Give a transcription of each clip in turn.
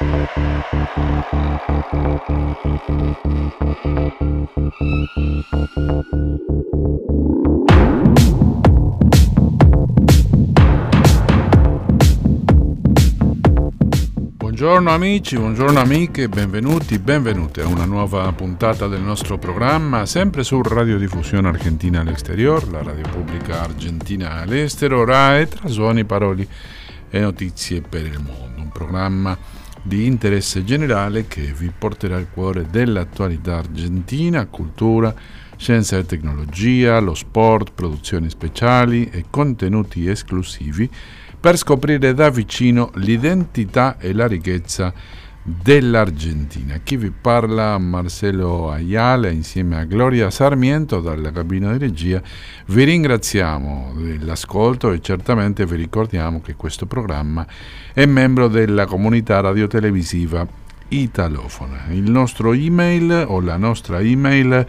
Buongiorno amici, buongiorno amiche, benvenuti, benvenute a una nuova puntata del nostro programma, sempre su Radiodiffusione Argentina all'Exterior, la radio pubblica argentina all'estero, RAE, tra suoni, parole e notizie per il mondo. Un programma di interesse generale che vi porterà al cuore dell'attualità argentina, cultura, scienza e tecnologia, lo sport, produzioni speciali e contenuti esclusivi per scoprire da vicino l'identità e la ricchezza dell'Argentina. Chi vi parla, Marcelo Ayala, insieme a Gloria Sarmiento dalla cabina di regia. Vi ringraziamo dell'ascolto e certamente vi ricordiamo che questo programma è membro della comunità radiotelevisiva italofona. Il nostro email o la nostra email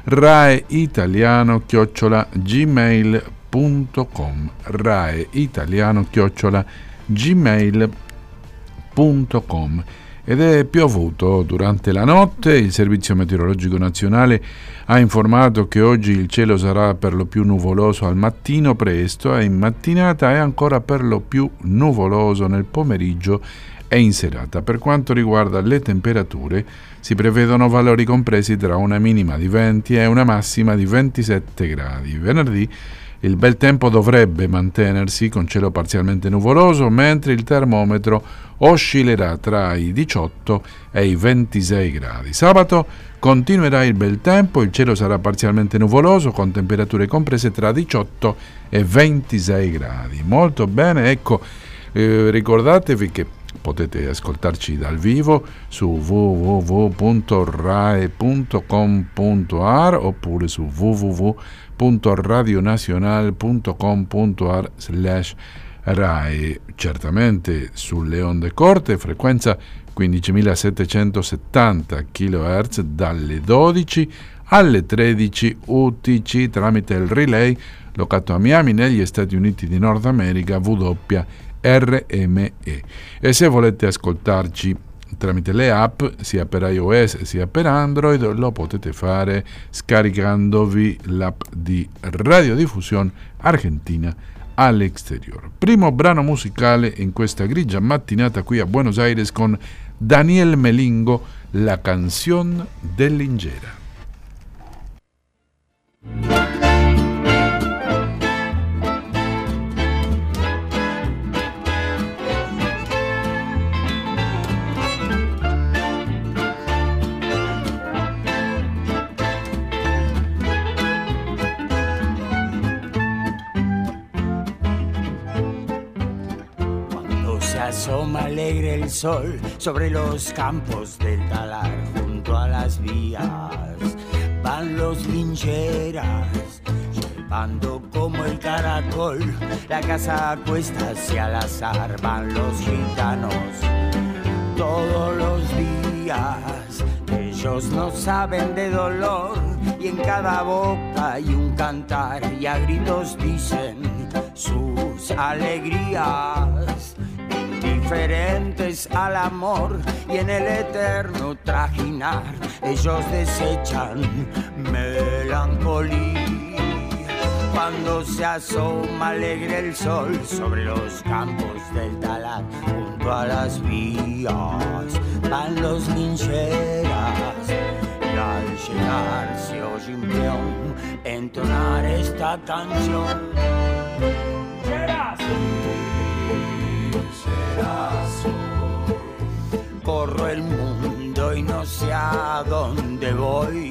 raeitaliano@gmail.com raeitaliano@gmail.com. Ed è piovuto durante la notte. Il Servizio Meteorologico Nazionale ha informato che oggi il cielo sarà per lo più nuvoloso al mattino presto e in mattinata e ancora per lo più nuvoloso nel pomeriggio e in serata. Per quanto riguarda le temperature, si prevedono valori compresi tra una minima di 20 e una massima di 27 gradi. Venerdì il bel tempo dovrebbe mantenersi con cielo parzialmente nuvoloso, mentre il termometro oscillerà tra i 18 e i 26 gradi. Sabato continuerà il bel tempo, il cielo sarà parzialmente nuvoloso con temperature comprese tra 18 e 26 gradi. Molto bene, ecco, ricordatevi che potete ascoltarci dal vivo su www.rae.com.ar oppure su www.radionacional.com.ar/RAE, certamente sulle onde corte, frequenza 15.770 kHz dalle 12 alle 13 UTC tramite il relay locato a Miami negli Stati Uniti di Nord America WRME. E se volete ascoltarci tramite le app sia per iOS sia per Android, lo potete fare scaricandovi l'app di Radiodiffusione Argentina all'Exterior. Primo brano musicale in questa grigia mattinata qui a Buenos Aires con Daniel Melingo, La canción dell'Ingera. Asoma alegre el sol sobre los campos del talar, junto a las vías van los lincheras, llevando como el caracol la casa a cuestas y al azar van los gitanos todos los días. Ellos no saben de dolor y en cada boca hay un cantar y a gritos dicen sus alegrías. Diferentes al amor y en el eterno trajinar ellos desechan melancolía. Cuando se asoma alegre el sol sobre los campos del talar, junto a las vías van los lincheras y al llegar se oye un peón entonar esta canción. Corro el mundo y no sé a dónde voy.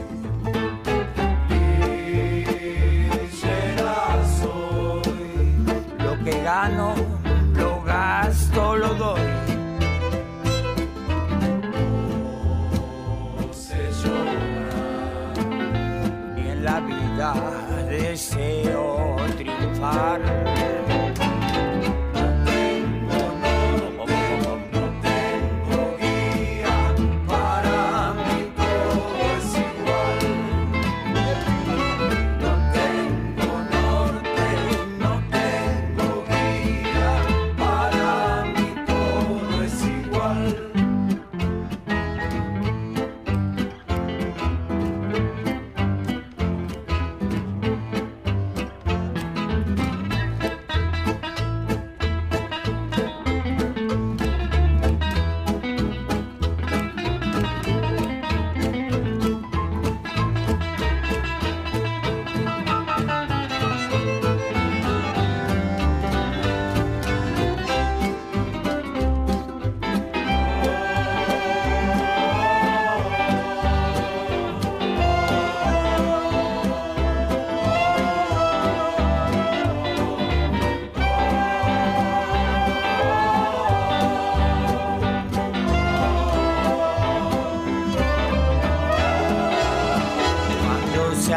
Lo que gano, lo gasto, lo doy. No se llora. Y en la vida deseo triunfar.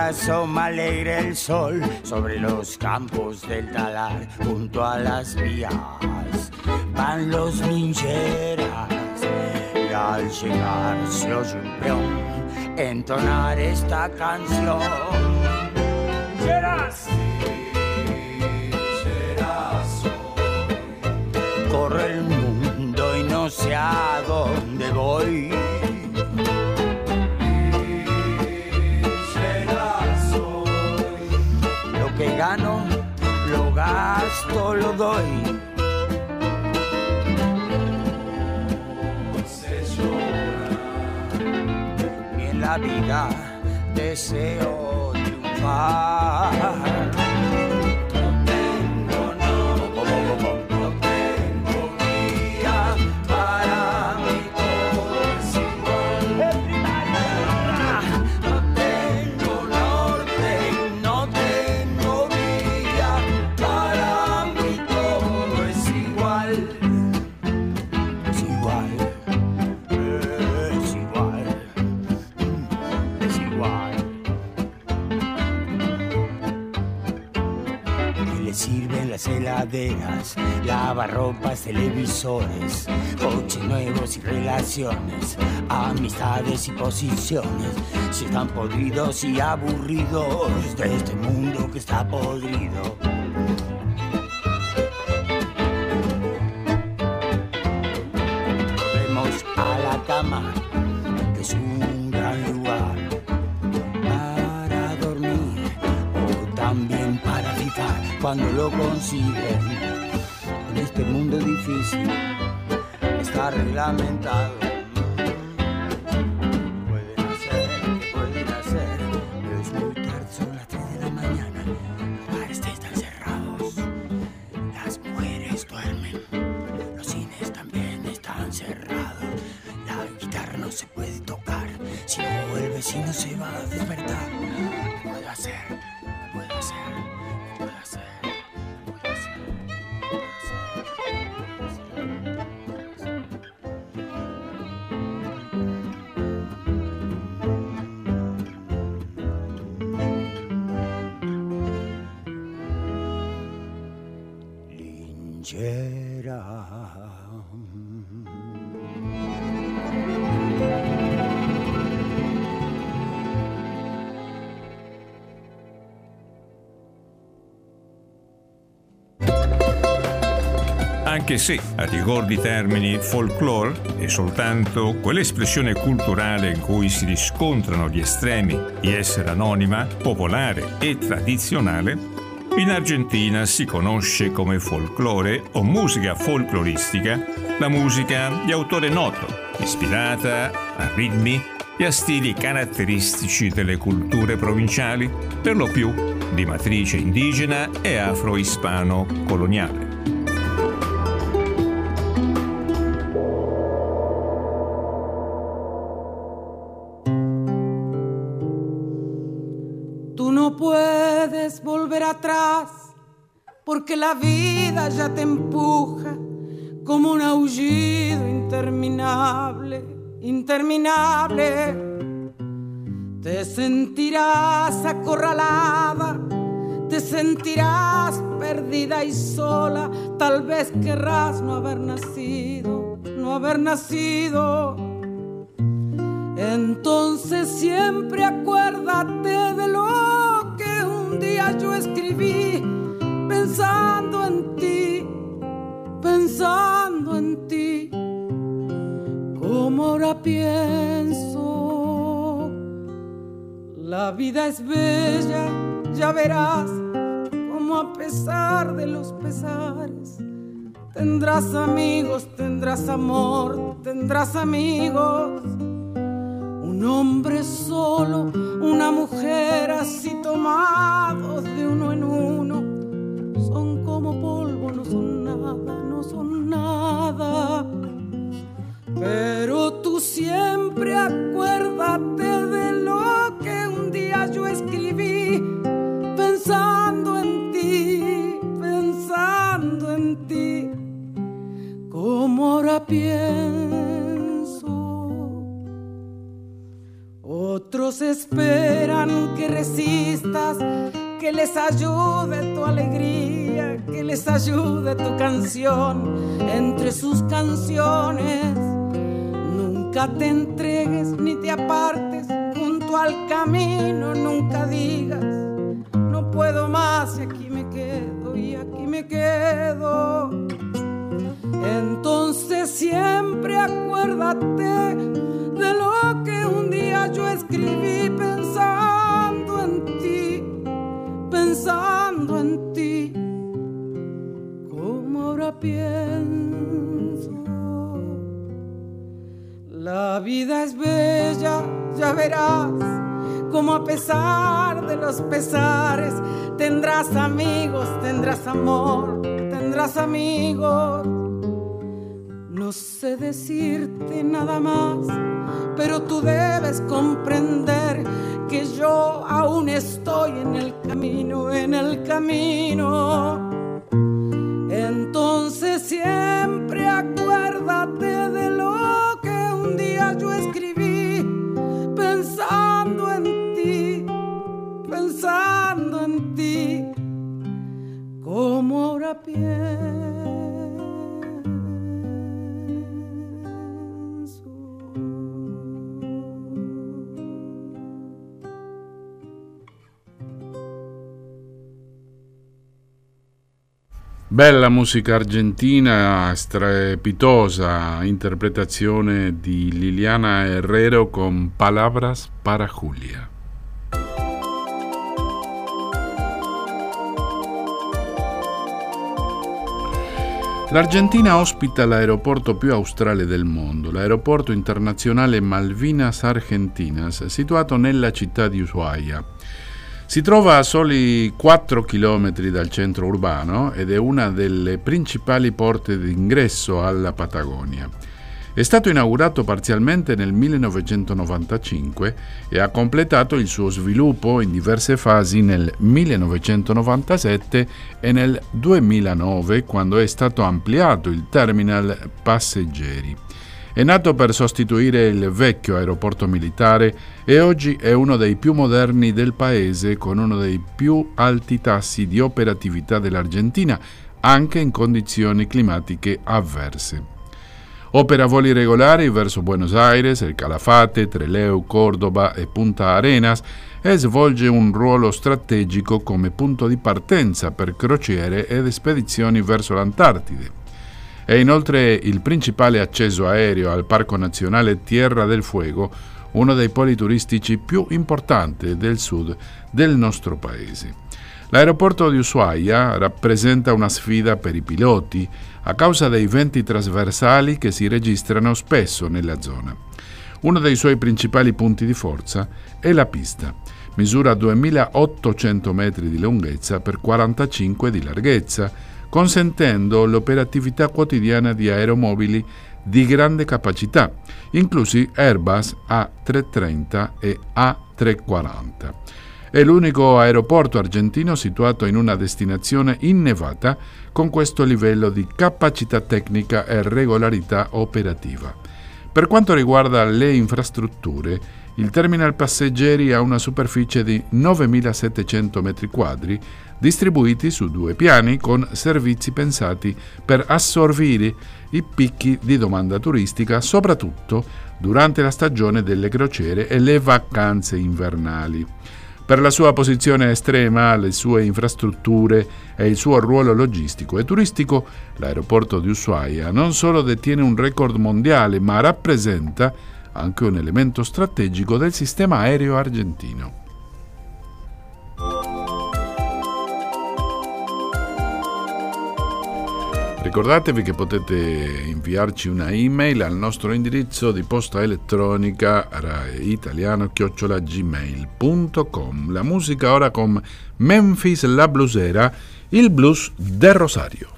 asoma alegre el sol sobre los campos del talar junto a las vías. Van los lincheras y al llegar se oye un peón entonar esta canción. Lincheras, lincheras hoy. Corre el mundo y no sé a dónde voy. Lo que gano, lo gasto, lo doy. Se llora. Y en la vida deseo triunfar. Heladeras, lavarropas, televisores, coches nuevos y relaciones, amistades y posiciones. Si están podridos y aburridos de este mundo que está podrido. Volvemos a la cama, que es un gran lugar para dormir o también para fijar. Cuando lo consiguen, en este mundo difícil, está reglamentado. Pueden hacer, pero es muy tarde, son las 3 de la mañana. Los bares están cerrados, las mujeres duermen, los cines también están cerrados. La guitarra no se puede tocar, si no el vecino se va a despertar. ¿Qué puedo hacer? ¿Qué puedo hacer? ¿Qué puedo hacer? Anche se, a rigor di termini, folklore è soltanto quell'espressione culturale in cui si riscontrano gli estremi di essere anonima, popolare e tradizionale, in Argentina si conosce come folklore o musica folcloristica la musica di autore noto, ispirata a ritmi e a stili caratteristici delle culture provinciali, per lo più di matrice indigena e afro-ispano coloniale. Puedes volver atrás porque la vida ya te empuja como un aullido interminable, interminable. Te sentirás acorralada, te sentirás perdida y sola. Tal vez querrás no haber nacido, no haber nacido. Entonces siempre acuérdate de lo que un día yo escribí, pensando en ti, pensando en ti. Como ahora pienso, la vida es bella, ya verás, como a pesar de los pesares, tendrás amigos, tendrás amor, tendrás amigos. Un hombre solo, una mujer así tomados de uno en uno, son como polvo, no son nada, no son nada. Pero tú siempre acuérdate de lo que un día yo escribí, pensando en ti, pensando en ti. Como ahora pienso, otros esperan que resistas, que les ayude tu alegría, que les ayude tu canción entre sus canciones. Nunca te entregues ni te apartes junto al camino, nunca digas no puedo más y aquí me quedo, y aquí me quedo. Entonces siempre acuérdate de lo que un día yo escribí pensando en ti, pensando en ti, como ahora pienso. La vida es bella, ya verás, como a pesar de los pesares, tendrás amigos, tendrás amor, tendrás amigos. No sé decirte nada más, pero tú debes comprender que yo aún estoy en el camino, en el camino. Entonces siempre acuérdate de lo que un día yo escribí, pensando en ti, como ahora pienso. Bella musica argentina, strepitosa interpretazione di Liliana Herrero con Palabras para Julia. L'Argentina ospita l'aeroporto più australe del mondo, l'aeroporto internazionale Malvinas Argentinas, situato nella città di Ushuaia. Si trova a soli 4 chilometri dal centro urbano ed è una delle principali porte d'ingresso alla Patagonia. È stato inaugurato parzialmente nel 1995 e ha completato il suo sviluppo in diverse fasi nel 1997 e nel 2009, quando è stato ampliato il terminal passeggeri. È nato per sostituire il vecchio aeroporto militare e oggi è uno dei più moderni del paese, con uno dei più alti tassi di operatività dell'Argentina, anche in condizioni climatiche avverse. Opera voli regolari verso Buenos Aires, El Calafate, Trelew, Córdoba e Punta Arenas e svolge un ruolo strategico come punto di partenza per crociere ed spedizioni verso l'Antartide. È inoltre il principale accesso aereo al Parco Nazionale Tierra del Fuego, uno dei poli turistici più importanti del sud del nostro paese. L'aeroporto di Ushuaia rappresenta una sfida per i piloti a causa dei venti trasversali che si registrano spesso nella zona. Uno dei suoi principali punti di forza è la pista. Misura 2.800 metri di lunghezza per 45 di larghezza, consentendo l'operatività quotidiana di aeromobili di grande capacità, inclusi Airbus A330 e A340. È l'unico aeroporto argentino situato in una destinazione innevata con questo livello di capacità tecnica e regolarità operativa. Per quanto riguarda le infrastrutture, il terminal passeggeri ha una superficie di 9.700 metri quadri, distribuiti su 2 piani con servizi pensati per assorbire i picchi di domanda turistica, soprattutto durante la stagione delle crociere e le vacanze invernali. Per la sua posizione estrema, le sue infrastrutture e il suo ruolo logistico e turistico, l'aeroporto di Ushuaia non solo detiene un record mondiale, ma rappresenta anche un elemento strategico del sistema aereo argentino. Ricordatevi che potete inviarci una email al nostro indirizzo di posta elettronica raitaliano@gmail.com. La musica ora con Memphis la Blusera, il blues del Rosario.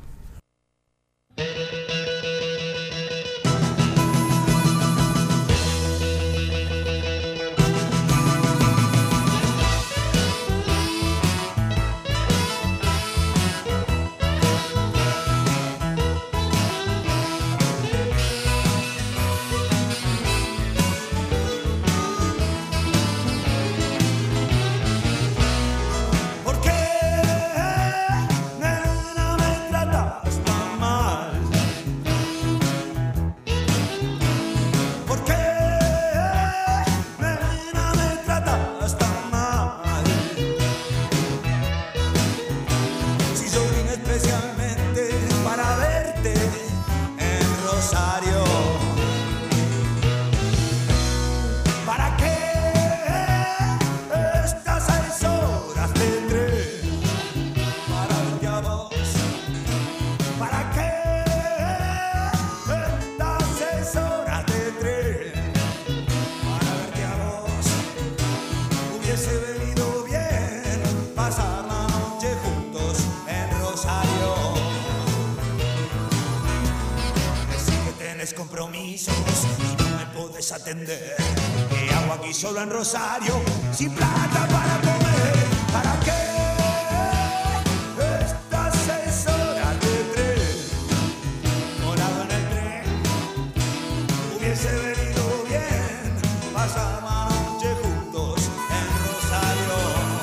Rosario. ¿Para qué estas 6 horas tendré para verte a vos? ¿Para qué estas 6 horas tendré para verte a vos? Hubiese venido bien pasar la noche juntos en Rosario. Decís que tenés compromisos y no me podés atender. ¿Qué hago aquí solo en Rosario sin plata para comer? ¿Para qué estas 6 horas tendré morado en el tren? Hubiese venido bien pasar la noche juntos en Rosario.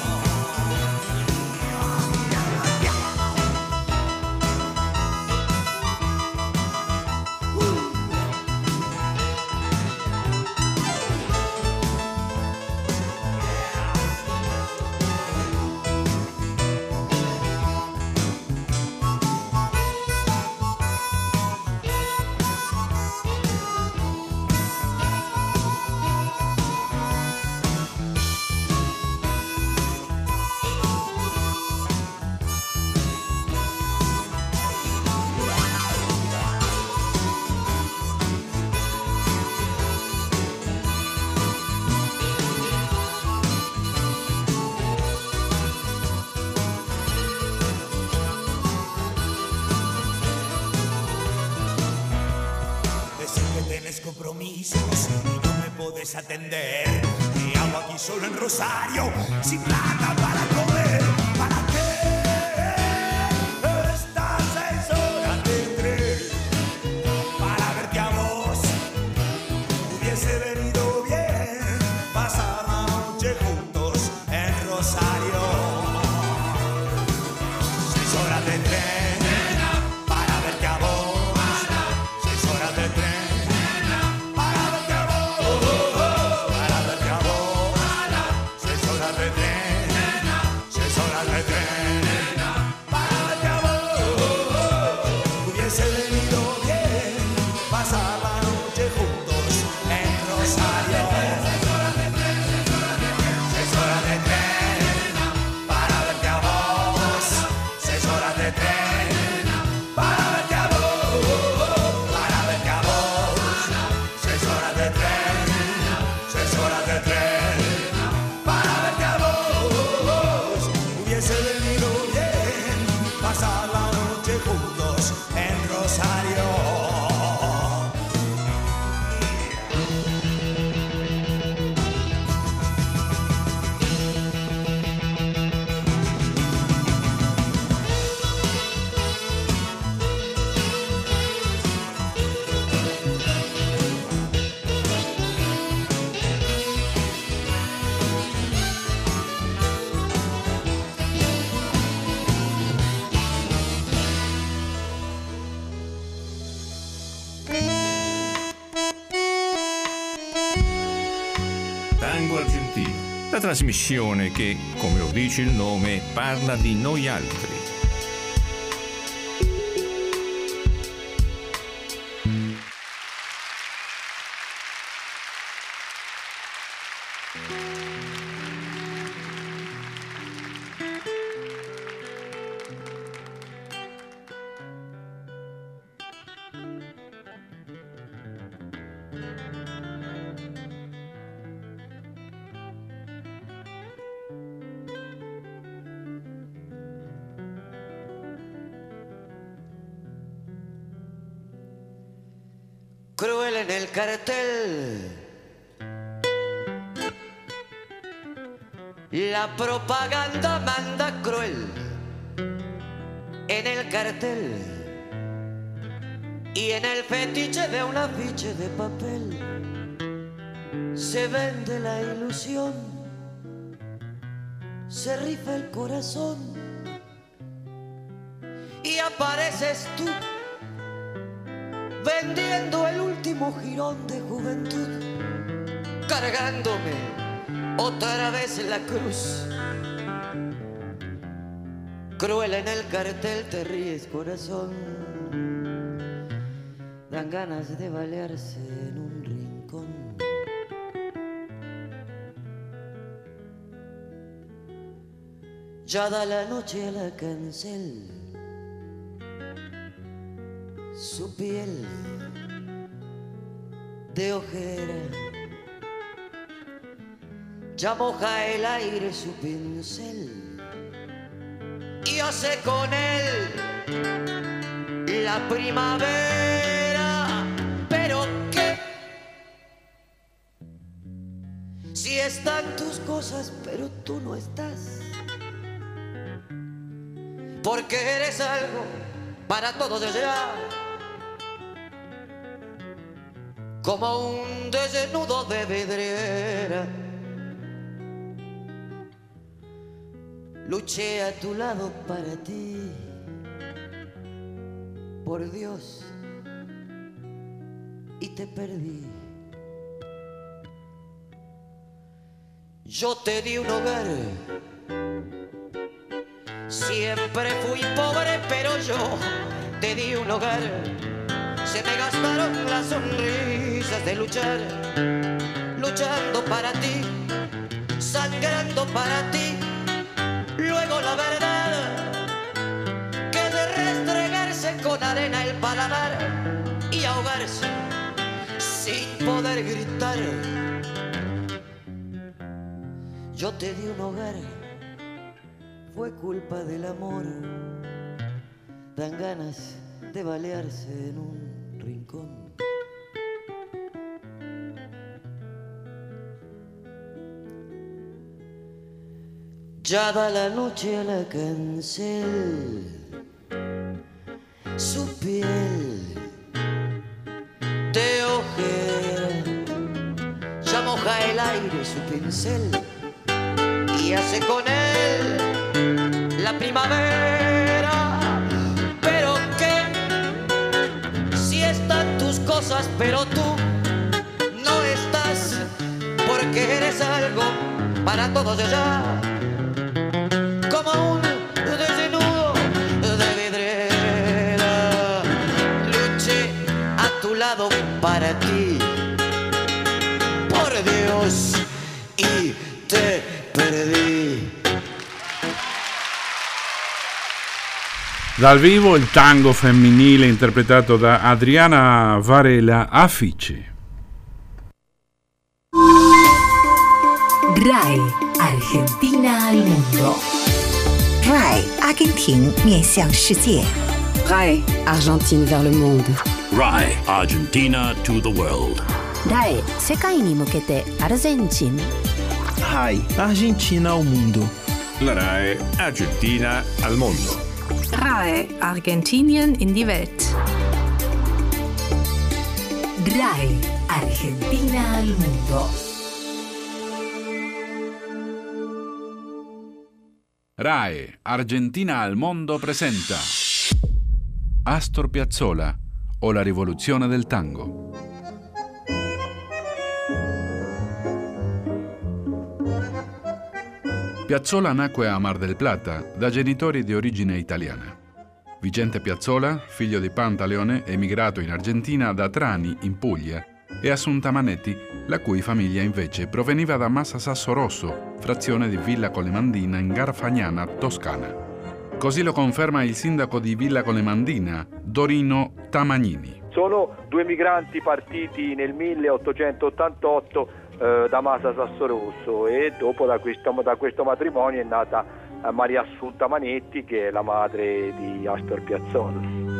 Compromisos y no me podés atender. ¿Qué hago aquí solo en Rosario sin plata para comer? ¿Para qué estas 6 horas tendré para verte a vos? Hubiese venido bien pasar la noche juntos en Rosario. 6 horas de tren para verte a vos. 6 horas de tren. La trasmissione che, come lo dice il nome, parla di noi altri. Cruel en el cartel, la propaganda manda cruel en el cartel y en el fetiche de un afiche de papel se vende la ilusión, se rifa el corazón y apareces tú vendiendo el último jirón de juventud, cargándome otra vez la cruz. Cruel en el cartel te ríes, corazón. dan ganas de balearse en un rincón. Ya da la noche a la cancel, su piel de ojera, ya moja el aire su pincel y hace con él la primavera. Pero qué, si están tus cosas pero tú no estás, porque eres algo para todos de allá, como un desnudo de vidriera. Luché a tu lado para ti, por Dios, y te perdí. Yo te di un hogar, siempre fui pobre, pero yo te di un hogar. Se me gastaron las sonrisas de luchar, luchando para ti, sangrando para ti. Luego la verdad, que de restregarse con arena el paladar y ahogarse sin poder gritar. Yo te di un hogar, fue culpa del amor. Dan ganas de balearse en un rincón. Ya da la noche a la cancel, su piel de ojera, ya moja el aire su pincel y hace con él la primavera. Pero qué, si están tus cosas pero tú no estás, porque eres algo para todos de allá, como un desnudo de vidriera. Luché a tu lado para ti, por Dios, y te perdí. Dal vivo il tango femminile interpretato da Adriana Varela, Afiche. RAI Argentina al mundo. RAI 阿根廷面向世界。 RAI Argentine vers le monde. RAI Argentina to the world. RAI 世界に向けてアルゼンチン。 RAI Argentina al mundo. La RAI Argentina al mondo. RAI Argentinien in die Welt. RAI Argentina al mundo. RAI Argentina al mondo presenta Astor Piazzolla o la rivoluzione del tango. Piazzolla nacque a Mar del Plata da genitori di origine italiana. Vicente Piazzolla, figlio di Pantaleone, emigrato in Argentina da Trani, in Puglia, e Assunta Manetti, la cui famiglia invece proveniva da Massa Sasso Rosso, frazione di Villa Colemandina in Garfagnana, Toscana. Così lo conferma il sindaco di Villa Colemandina, Dorino Tamagnini. Sono due migranti partiti nel 1888 da Massa Sasso Rosso, e dopo da questo matrimonio è nata Maria Assunta Manetti, che è la madre di Astor Piazzolla.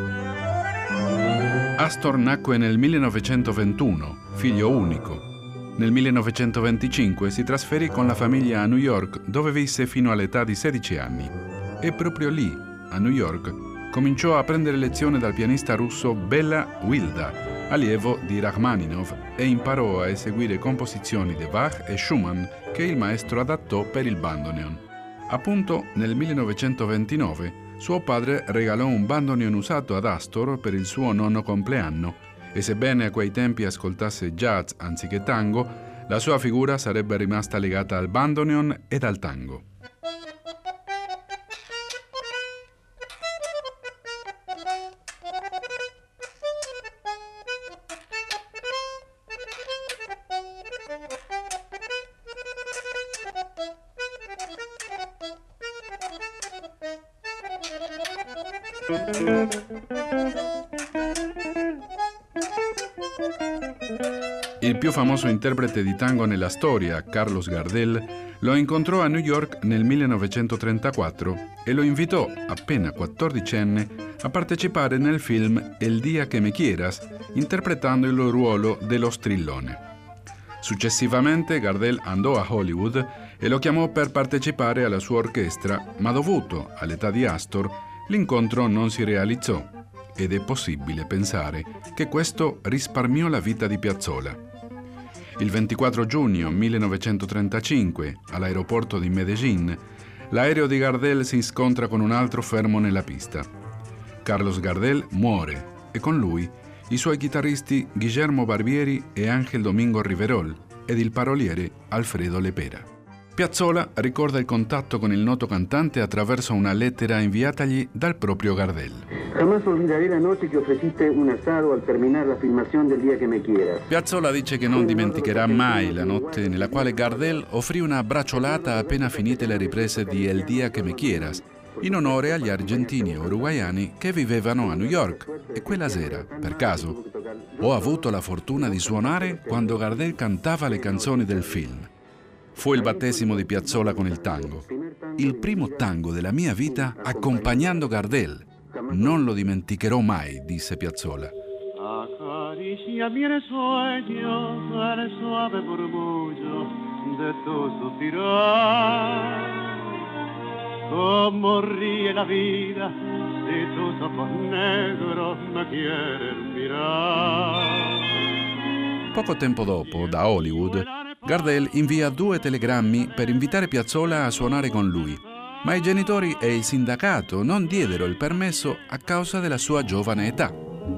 Astor nacque nel 1921, figlio unico. Nel 1925 si trasferì con la famiglia a New York, dove visse fino all'età di 16 anni. E proprio lì, a New York, cominciò a prendere lezioni dal pianista russo Bela Wilda, allievo di Rachmaninov, e imparò a eseguire composizioni di Bach e Schumann che il maestro adattò per il bandoneon. Appunto nel 1929 suo padre regalò un bandoneon usato ad Astor per il suo 9° compleanno, e sebbene a quei tempi ascoltasse jazz anziché tango, la sua figura sarebbe rimasta legata al bandoneon ed al tango. Il più famoso interprete di tango nella storia, Carlos Gardel, lo incontrò a New York nel 1934 e lo invitò, appena 14enne, a partecipare nel film El día que me quieras, interpretando il ruolo dello strillone. Successivamente Gardel andò a Hollywood e lo chiamò per partecipare alla sua orchestra, ma dovuto all'età di Astor, l'incontro non si realizzò ed è possibile pensare che questo risparmiò la vita di Piazzolla. Il 24 giugno 1935, all'aeroporto di Medellín, l'aereo di Gardel si scontra con un altro fermo nella pista. Carlos Gardel muore e con lui i suoi chitarristi Guillermo Barbieri e Ángel Domingo Riverol ed il paroliere Alfredo Lepera. Piazzolla ricorda il contatto con il noto cantante attraverso una lettera inviatagli dal proprio Gardel. Jamás olvidaré la noche que ofreciste un asado al terminar la filmación del día que me quieras. Piazzolla dice che non dimenticherà mai la notte nella quale Gardel offrì una bracciolata appena finite le riprese di El día que me quieras, in onore agli argentini e uruguaiani che vivevano a New York. E quella sera, per caso, ho avuto la fortuna di suonare quando Gardel cantava le canzoni del film. Fu il battesimo di Piazzolla con il tango. Il primo tango della mia vita accompagnando Gardel. Non lo dimenticherò mai, disse Piazzolla. Acaricia mi sueño el suave murmullo de tu suspirar. Como ríe la vida si tus ojos negros me quieren mirar. Poco tempo dopo, da Hollywood, Gardel invia 2 telegrammi per invitare Piazzolla a suonare con lui, ma i genitori e il sindacato non diedero il permesso a causa della sua giovane età.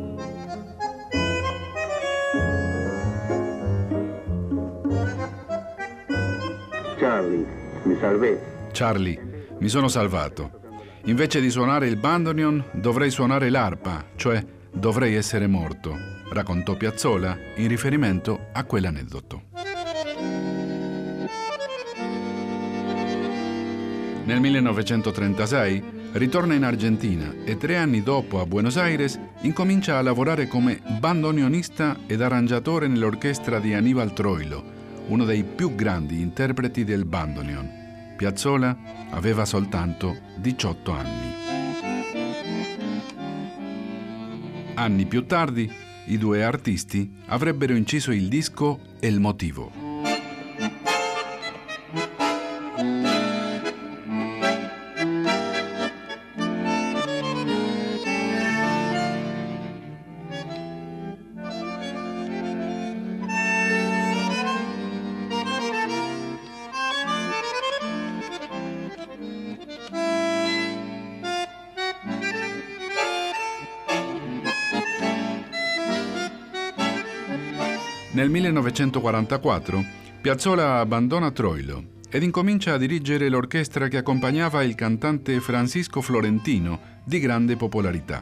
Charlie, mi sono salvato. Invece di suonare il bandoneon, dovrei suonare l'arpa, cioè dovrei essere morto, raccontò Piazzolla in riferimento a quell'aneddoto. Nel 1936 ritorna in Argentina e 3 anni dopo a Buenos Aires incomincia a lavorare come bandoneonista ed arrangiatore nell'orchestra di Aníbal Troilo, uno dei più grandi interpreti del bandoneon. Piazzolla aveva soltanto 18 anni. Anni più tardi, i 2 artisti avrebbero inciso il disco El Motivo. Nel 1944 Piazzolla abbandona Troilo ed incomincia a dirigere l'orchestra che accompagnava il cantante Francisco Florentino, di grande popolarità.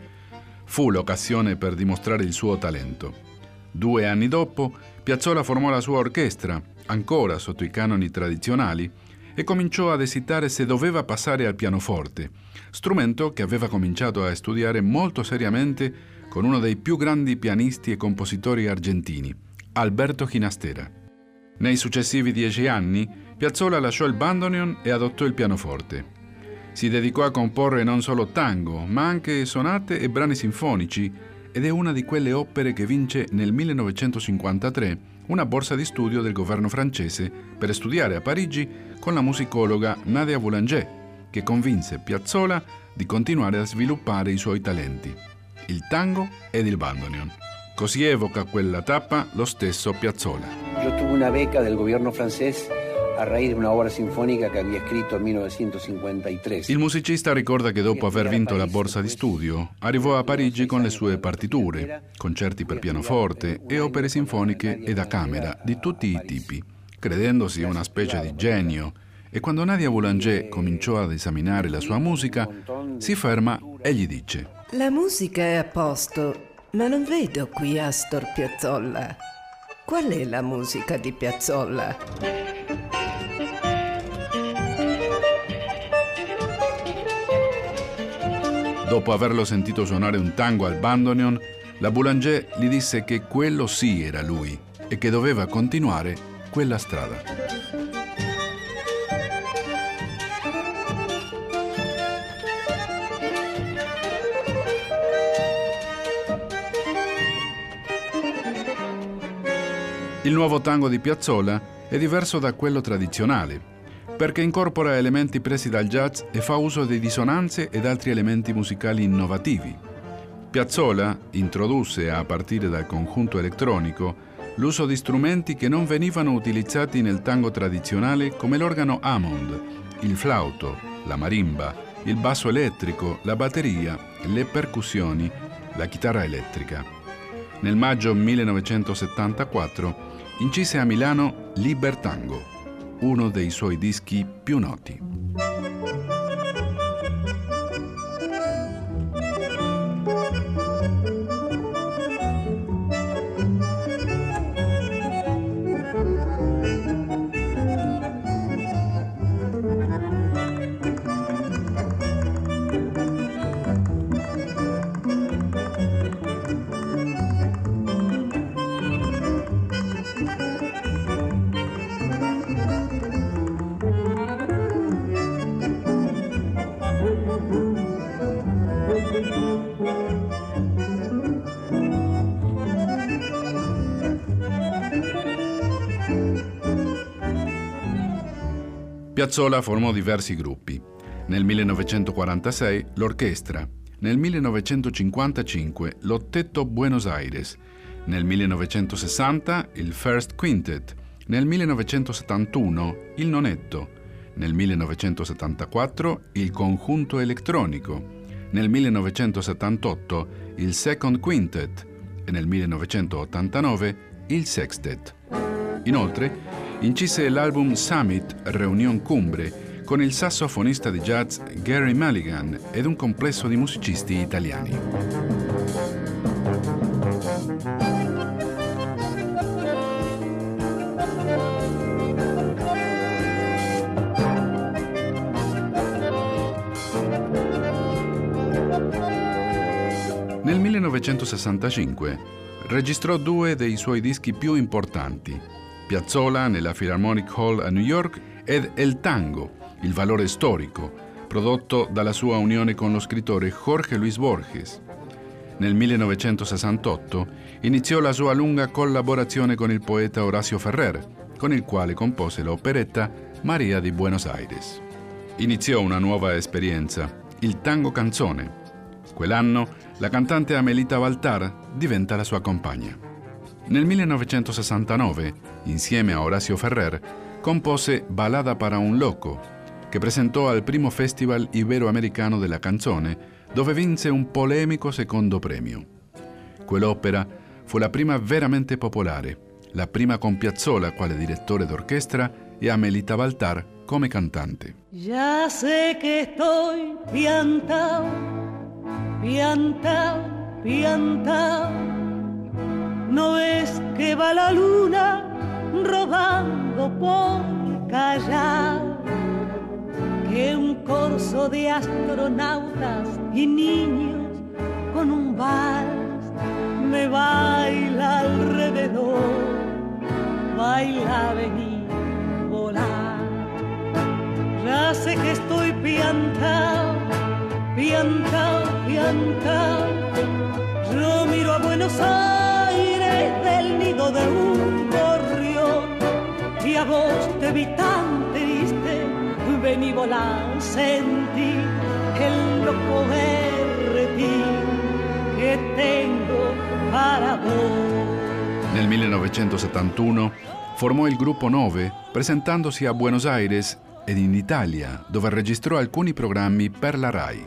Fu l'occasione per dimostrare il suo talento. 2 anni dopo, Piazzolla formò la sua orchestra, ancora sotto i canoni tradizionali, e cominciò ad esitare se doveva passare al pianoforte, strumento che aveva cominciato a studiare molto seriamente con uno dei più grandi pianisti e compositori argentini, Alberto Ginastera. Nei successivi 10 anni, Piazzolla lasciò il bandoneon e adottò il pianoforte. Si dedicò a comporre non solo tango, ma anche sonate e brani sinfonici, ed è una di quelle opere che vince nel 1953 una borsa di studio del governo francese per studiare a Parigi con la musicologa Nadia Boulanger, che convinse Piazzolla di continuare a sviluppare i suoi talenti, il tango ed il bandoneon. Così evoca quella tappa lo stesso Piazzolla. Io tuve una beca del governo francese a raíz di una opera sinfonica che aveva scritto nel 1953. Il musicista ricorda che dopo aver vinto la borsa di studio arrivò a Parigi con le sue partiture, concerti per pianoforte e opere sinfoniche e da camera di tutti i tipi, credendosi una specie di genio. E quando Nadia Boulanger cominciò ad esaminare la sua musica, si ferma e gli dice: La musica è a posto, ma non vedo qui Astor Piazzolla. Qual è la musica di Piazzolla? Dopo averlo sentito suonare un tango al bandoneon, la Boulanger gli disse che quello sì era lui e che doveva continuare quella strada. Il nuovo tango di Piazzolla è diverso da quello tradizionale, perché incorpora elementi presi dal jazz e fa uso di dissonanze ed altri elementi musicali innovativi. Piazzolla introdusse, a partire dal conjunto elettronico, l'uso di strumenti che non venivano utilizzati nel tango tradizionale come l'organo Hammond, il flauto, la marimba, il basso elettrico, la batteria, le percussioni, la chitarra elettrica. Nel maggio 1974 incise a Milano Libertango, uno dei suoi dischi più noti. Piazzolla formò diversi gruppi. Nel 1946 l'orchestra, nel 1955 l'Ottetto Buenos Aires, nel 1960 il First Quintet, nel 1971 il Nonetto, nel 1974 il Conjunto Elettronico, nel 1978 il Second Quintet e nel 1989 il Sextet. Inoltre incise l'album Summit Reunion Cumbre con il sassofonista di jazz Gary Mulligan ed un complesso di musicisti italiani. Nel 1965 registrò due dei suoi dischi più importanti, Piazzolla nella Philharmonic Hall a New York ed El Tango, il valore storico, prodotto dalla sua unione con lo scrittore Jorge Luis Borges. Nel 1968 iniziò la sua lunga collaborazione con il poeta Horacio Ferrer, con il quale compose l'operetta Maria di Buenos Aires. Iniziò una nuova esperienza, il tango canzone. Quell'anno la cantante Amelita Baltar diventa la sua compagna. Nel 1969, insieme a Horacio Ferrer, compose Balada para un Loco, che presentò al primo Festival Iberoamericano della Canzone, dove vinse un polemico secondo premio. Quell'opera fu la prima veramente popolare, la prima con Piazzolla quale direttore d'orchestra e Amelita Baltar come cantante. Ya sé que estoy piantao, piantao, piantao. ¿No ves que va la luna rodando por Callao? Que un corso de astronautas y niños con un vals me baila alrededor. Baila, vení, volar. Ya sé que estoy piantao, piantao, piantao. Yo miro a Buenos Aires del nido de un gorrión y a vos te vi tan triste, vení volar, sentí el loco berretín che tengo para vos. Nel 1971 formò il gruppo 9 presentandosi a Buenos Aires ed in Italia, dove registrò alcuni programmi per la RAI.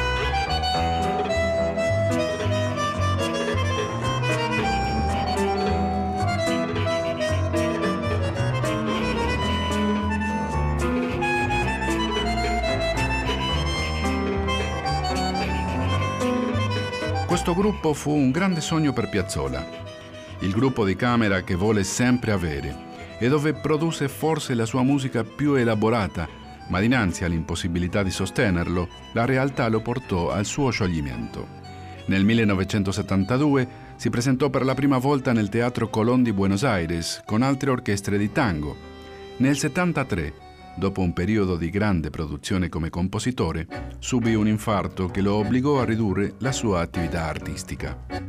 Questo gruppo fu un grande sogno per Piazzolla, il gruppo di camera che vuole sempre avere e dove produsse forse la sua musica più elaborata, ma dinanzi all'impossibilità di sostenerlo, la realtà lo portò al suo scioglimento. Nel 1972 si presentò per la prima volta nel Teatro Colón di Buenos Aires con altre orchestre di tango. Nel 1973, dopo un periodo di grande produzione come compositore, subì un infarto che lo obbligò a ridurre la sua attività artistica.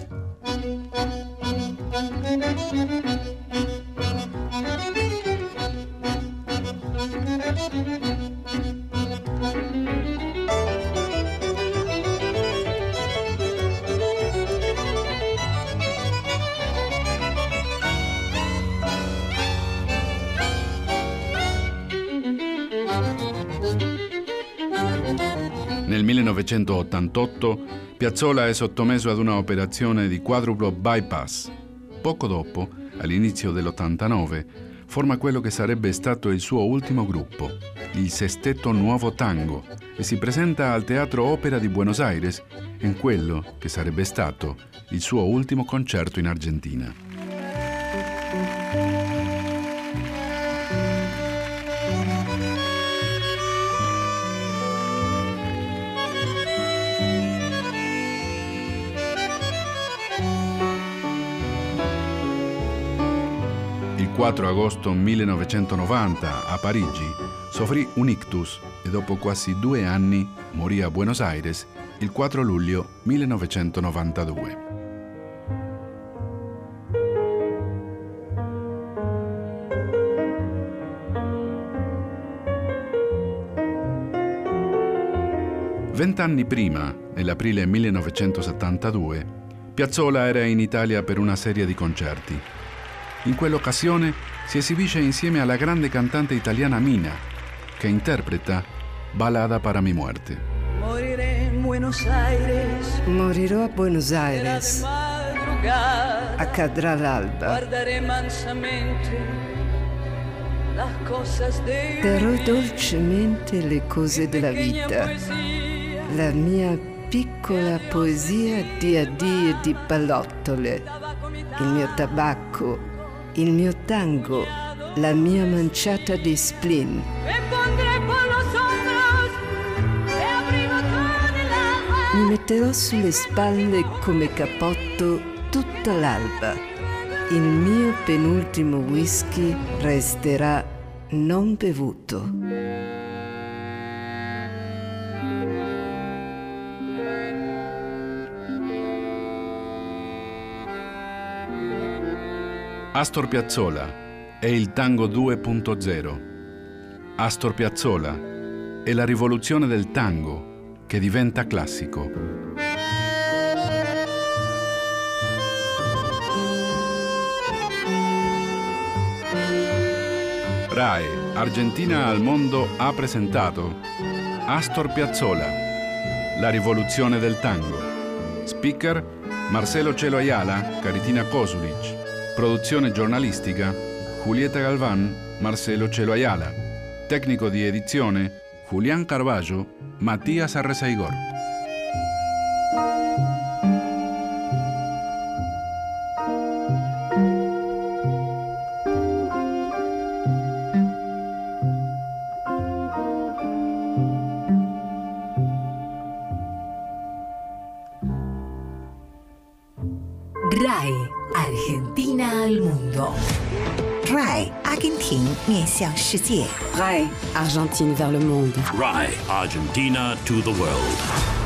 Nel 1988 Piazzolla è sottomesso ad una operazione di quadruplo bypass. Poco dopo, all'inizio dell'89, forma quello che sarebbe stato il suo ultimo gruppo, il Sestetto Nuovo Tango, e si presenta al Teatro Opera di Buenos Aires in quello che sarebbe stato il suo ultimo concerto in Argentina. Il 4 agosto 1990 a Parigi soffrì un ictus e dopo quasi 2 anni morì a Buenos Aires il 4 luglio 1992. Vent'anni prima, nell'aprile 1972, Piazzolla era in Italia per una serie di concerti. In quell'occasione si esibisce insieme alla grande cantante italiana Mina, che interpreta Balada para mi muerte. Morirò a Buenos Aires. Accadrà l'alba. Darò dolcemente le cose della vita. La mia piccola poesia di addii e di pallottole. Il mio tabacco. Il mio tango, la mia manciata di spleen. Mi metterò sulle spalle come cappotto tutta l'alba. Il mio penultimo whisky resterà non bevuto. Astor Piazzolla è il tango 2.0. Astor Piazzolla è la rivoluzione del tango che diventa classico. RAI Argentina al mondo ha presentato Astor Piazzolla, la rivoluzione del tango. Speaker Marcelo Chelo Ayala, Caritina Kosulic. Produzione giornalistica Julieta Galván, Marcelo Chelo Ayala. Tecnico di edizione Julián Carballo, Matías Arrezaigor. RAI Argentina al mondo. RAI Argentina 面向世界。 RAI Argentine vers le monde. RAI Argentina to the world.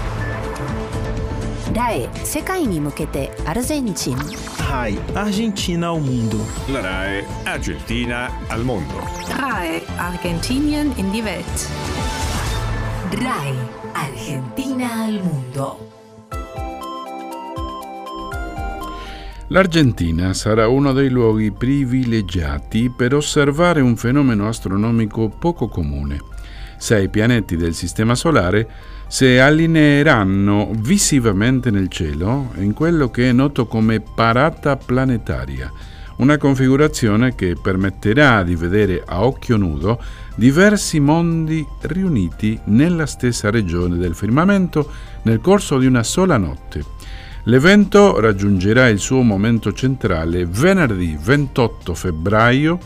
RAI 世界に向けてアルゼンチン。 RAI Argentina al mondo. La RAI Argentina al mondo. RAI Argentinien in die Welt. RAI Argentina al mondo. L'Argentina sarà uno dei luoghi privilegiati per osservare un fenomeno astronomico poco comune. 6 pianeti del Sistema Solare si allineeranno visivamente nel cielo in quello che è noto come parata planetaria, una configurazione che permetterà di vedere a occhio nudo diversi mondi riuniti nella stessa regione del firmamento nel corso di una sola notte. L'evento raggiungerà il suo momento centrale venerdì 28 febbraio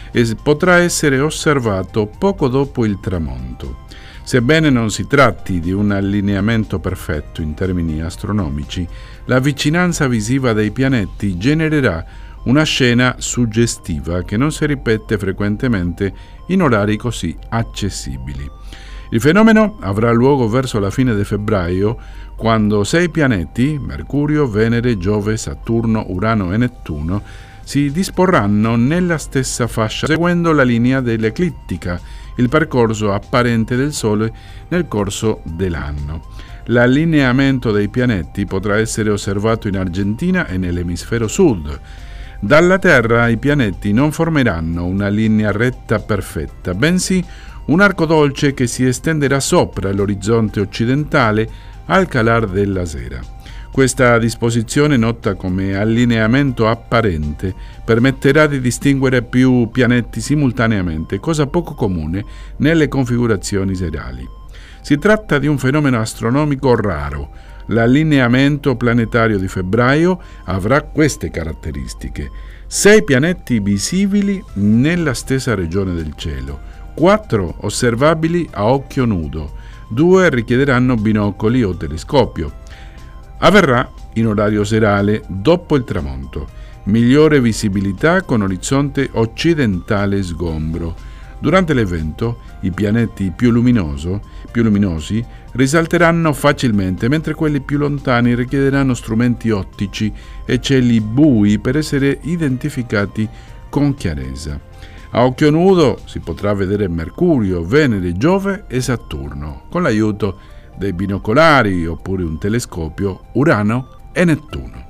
e potrà essere osservato poco dopo il tramonto. Sebbene non si tratti di un allineamento perfetto in termini astronomici, la vicinanza visiva dei pianeti genererà una scena suggestiva che non si ripete frequentemente in orari così accessibili. Il fenomeno avrà luogo verso la fine di febbraio, quando 6 pianeti, Mercurio, Venere, Giove, Saturno, Urano e Nettuno, si disporranno nella stessa fascia, seguendo la linea dell'eclittica, il percorso apparente del Sole nel corso dell'anno. L'allineamento dei pianeti potrà essere osservato in Argentina e nell'emisfero sud. Dalla Terra i pianeti non formeranno una linea retta perfetta, bensì un arco dolce che si estenderà sopra l'orizzonte occidentale al calar della sera. Questa disposizione, nota come allineamento apparente, permetterà di distinguere più pianeti simultaneamente, cosa poco comune nelle configurazioni serali. Si tratta di un fenomeno astronomico raro. L'allineamento planetario di febbraio avrà queste caratteristiche: 6 pianeti visibili nella stessa regione del cielo, 4 osservabili a occhio nudo, 2 richiederanno binocoli o telescopio. Avverrà in orario serale dopo il tramonto, migliore visibilità con orizzonte occidentale sgombro. Durante l'evento i pianeti più luminosi risalteranno facilmente, mentre quelli più lontani richiederanno strumenti ottici e cieli bui per essere identificati con chiarezza. A occhio nudo si potrà vedere Mercurio, Venere, Giove e Saturno, con l'aiuto dei binocolari oppure un telescopio, Urano e Nettuno.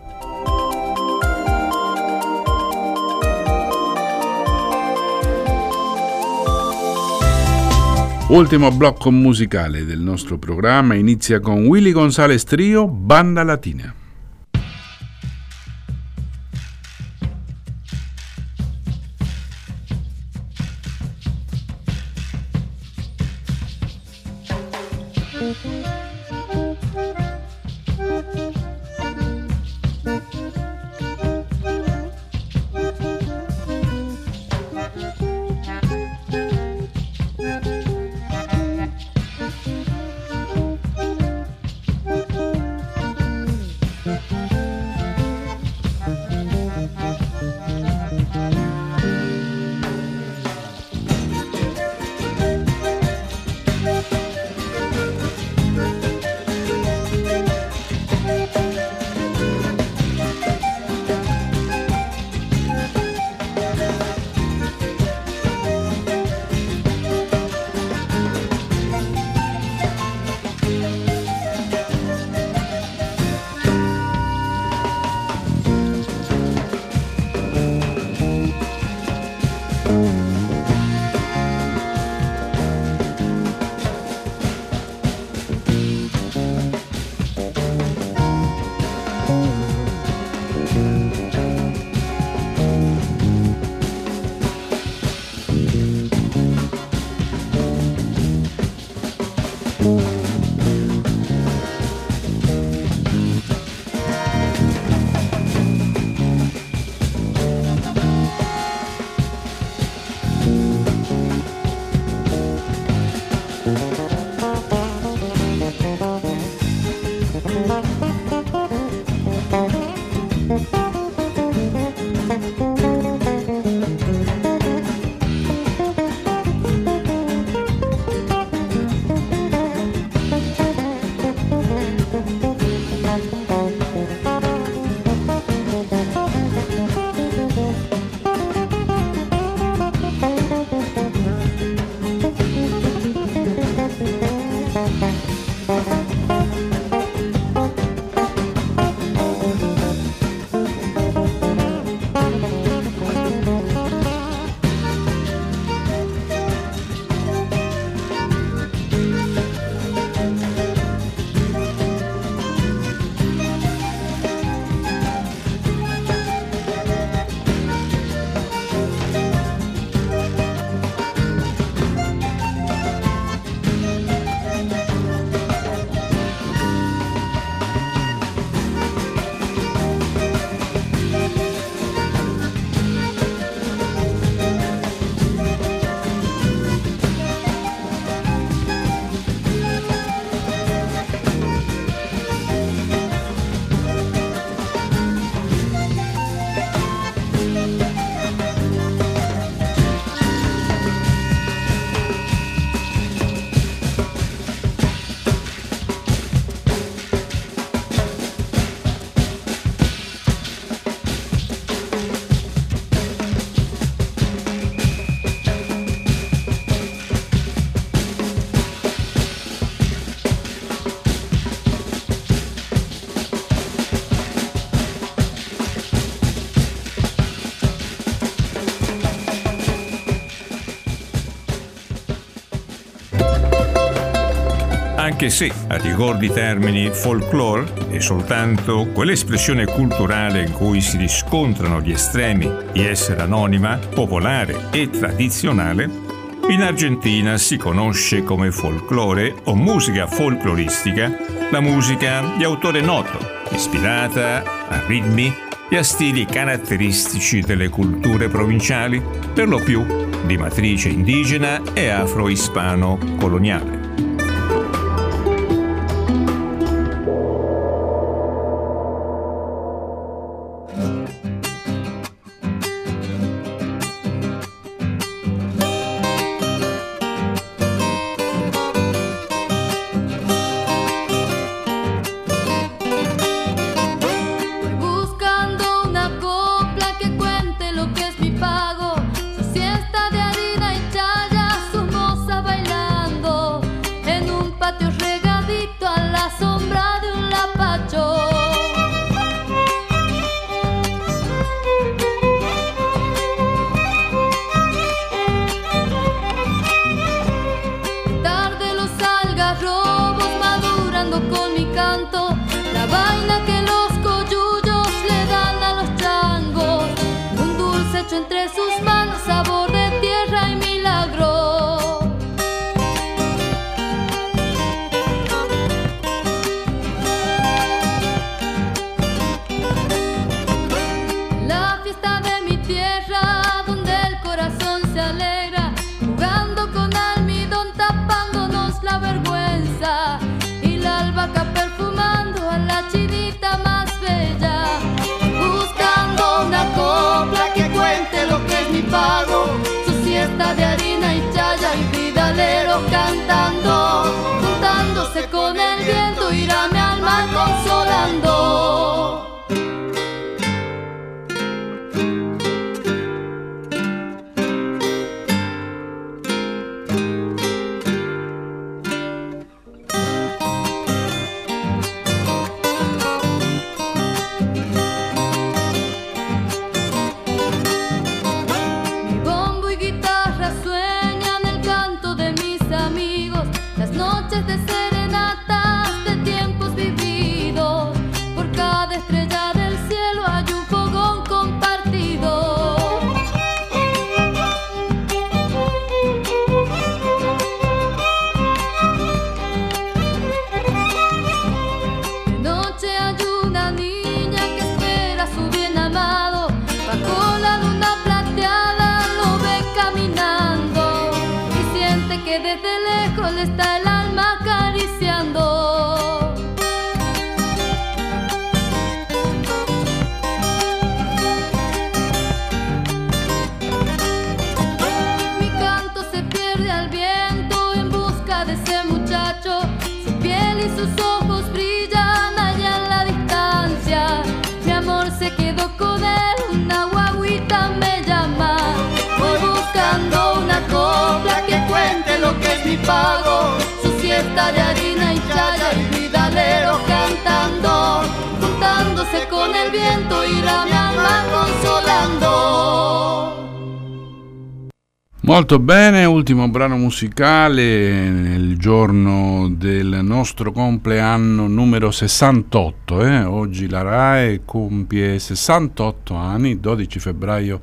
Ultimo blocco musicale del nostro programma inizia con Willy González Trio, Banda Latina. Anche se, a rigor di termini, folklore è soltanto quell'espressione culturale in cui si riscontrano gli estremi di essere anonima, popolare e tradizionale, in Argentina si conosce come folklore o musica folkloristica la musica di autore noto, ispirata a ritmi e a stili caratteristici delle culture provinciali, per lo più di matrice indigena e afro-ispano coloniale. De harina y chaya y vidalero cantando, juntándose con el viento, irá mi alma consolando. De serenatas de tiempos vividos, por cada estrella del cielo hay un fogón compartido. De noche hay una niña que espera a su bien amado, bajo la luna plateada lo ve caminando y siente que desde lejos le está el alma acariciando. Mi canto se pierde al viento en busca de ese muchacho. Su piel y sus ojos brillan allá en la distancia. Mi amor se quedó con él, una guaguita me llama. Voy buscando una copla que cuente lo que es mi pago. Siesta de harina y chaya y vidalero cantando, juntándose con el viento, irá mi alma consolando. Molto bene, ultimo brano musicale nel giorno del nostro compleanno numero 68. Oggi la RAI compie 68 anni, 12 febbraio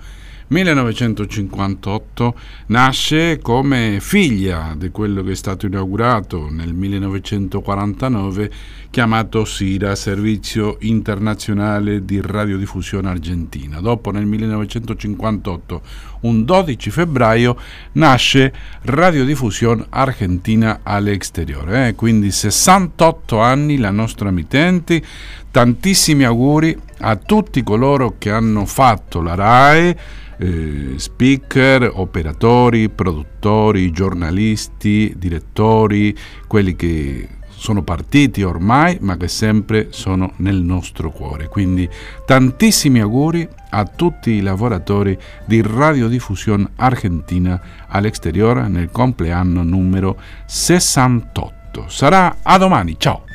1958, nasce come figlia di quello che è stato inaugurato nel 1949, chiamato SIRA, Servizio Internazionale di Radiodiffusione Argentina. Dopo, nel 1958, un 12 febbraio, nasce Radiodiffusione Argentina all'Exteriore. Quindi 68 anni la nostra emittente. Tantissimi auguri a tutti coloro che hanno fatto la RAI, speaker, operatori, produttori, giornalisti, direttori, quelli che sono partiti ormai ma che sempre sono nel nostro cuore. Quindi tantissimi auguri a tutti i lavoratori di Radiodiffusione Argentina all'Exteriore nel compleanno numero 68. Sarà a domani, ciao!